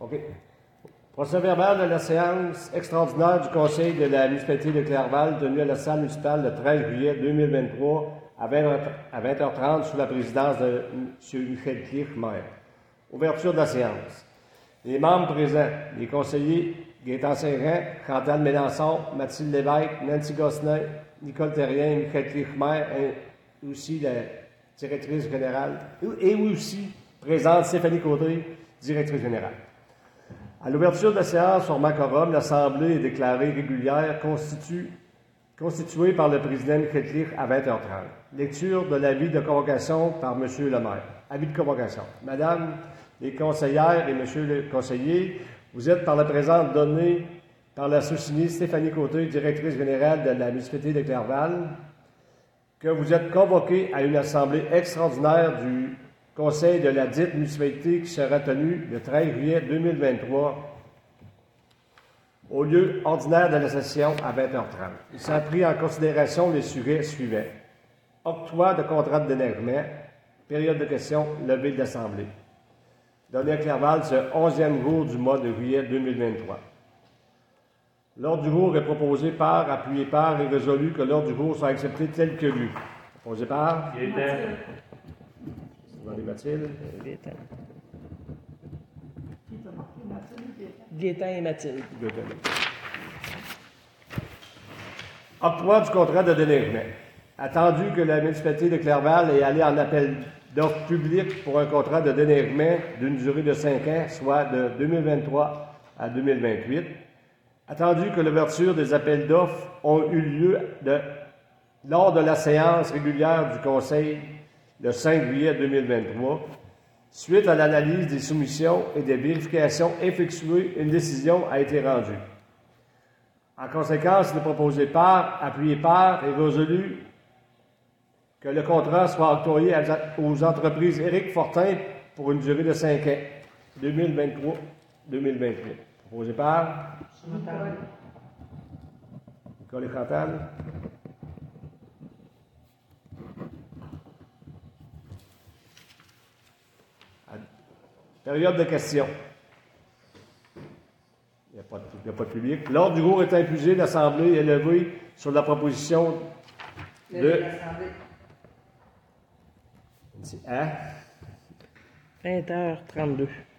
OK. Procès-verbal de la séance extraordinaire du Conseil de la municipalité de Clerval tenue à la salle municipale le 13 juillet 2023 à 20h30 sous la présidence de M. Michel Clerc, maire. Ouverture de la séance. Les membres présents, les conseillers Gaétan Saint-Jean, Chantal Mélenchon, Mathilde Lévesque, Nancy Gosselin, Nicole Terrien, Michel Clerc, maire, et aussi la directrice générale, et aussi présente Stéphanie Côté, directrice générale. À l'ouverture de la séance formant quorum, l'Assemblée est déclarée régulière, constituée par le président Michel Clerc à 20h30. Lecture de l'avis de convocation par M. le maire. Avis de convocation. Madame les conseillères et Monsieur le conseiller, vous êtes par la présente donnée par la sous-signée Stéphanie Côté, directrice générale de la municipalité de Clerval, que vous êtes convoqués à une assemblée extraordinaire du Conseil de la dite municipalité qui sera tenue le 13 juillet 2023 au lieu ordinaire de la session à 20h30. Il sera pris en considération les sujets suivants. Octroi de contrat de déneigement, période de questions, levée de l'Assemblée. Donné à Clerval ce 11e jour du mois de juillet 2023. L'ordre du jour est proposé par, appuyé par et résolu que l'ordre du jour soit accepté tel que lu. Proposé par Gaétan. Demandez Mathilde. Gaétan. Gaétan et Mathilde. Octroi du contrat de déneigement. Attendu que la municipalité de Clerval est allée en appel d'offres publiques pour un contrat de déneigement d'une durée de 5 ans, soit de 2023 à 2028. Attendu que l'ouverture des appels d'offres ont eu lieu lors de la séance régulière du Conseil le 5 juillet 2023, suite à l'analyse des soumissions et des vérifications effectuées, une décision a été rendue. En conséquence, il est proposé par, appuyé par et résolu que le contrat soit octroyé aux entreprises Éric Fortin pour une durée de 5 ans, 2023-2028. Proposé par Nicole et Chantal. Période de questions. Il n'y a pas de public. L'ordre du jour est infusé. L'Assemblée est levée sur la proposition de... À 20h32.